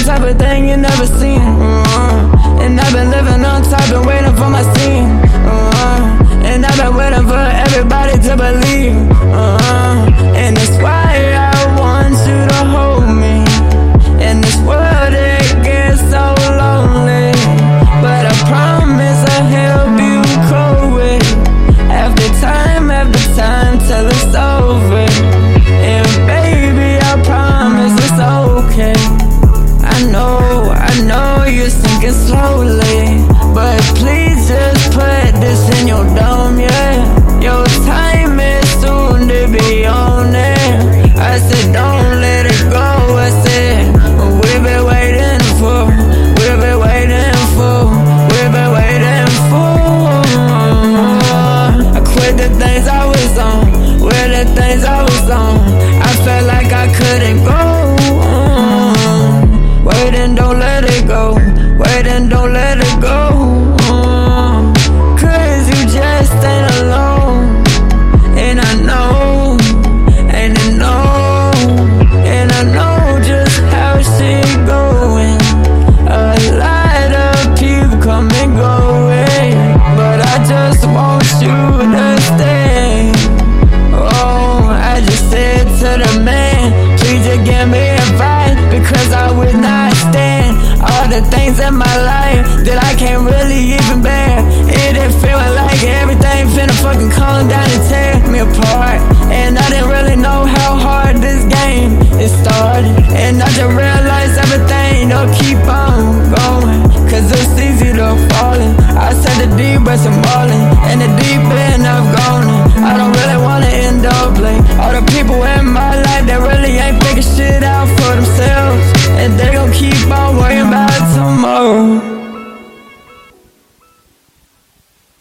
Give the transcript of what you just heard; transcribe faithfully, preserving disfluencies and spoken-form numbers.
type of thing you never seen. uh, And I've been living on top and waiting for my scene. uh, And I've been waiting for everybody to believe. uh, And it's why I want you to hold me. In this world it gets so lonely, but I promise I'll help you cope with after time, after time, till it's over. And baby, I promise it's okay. I know, I know you're sinking slowly, but please just put this in your dome, yeah. Your time is soon to be on it. I said don't let it go. I said we've been waiting for, we've been waiting for, we've been waiting for. I quit the things I was on, with the things I was on. I felt like I couldn't go on. Wait and don't let it go, wait and don't let it go. Cause you just ain't alone. And I know, and I know, and I know just how she going. A lot of people come and go away, but I just want you to stay. Oh, I just said to the man, please just give me advice, because I would not stand all the things in my life that I can't really even bear. It is feeling like everything finna fucking come down and tear me apart. And I didn't really know how hard this game is started, and I just realized everything don't keep on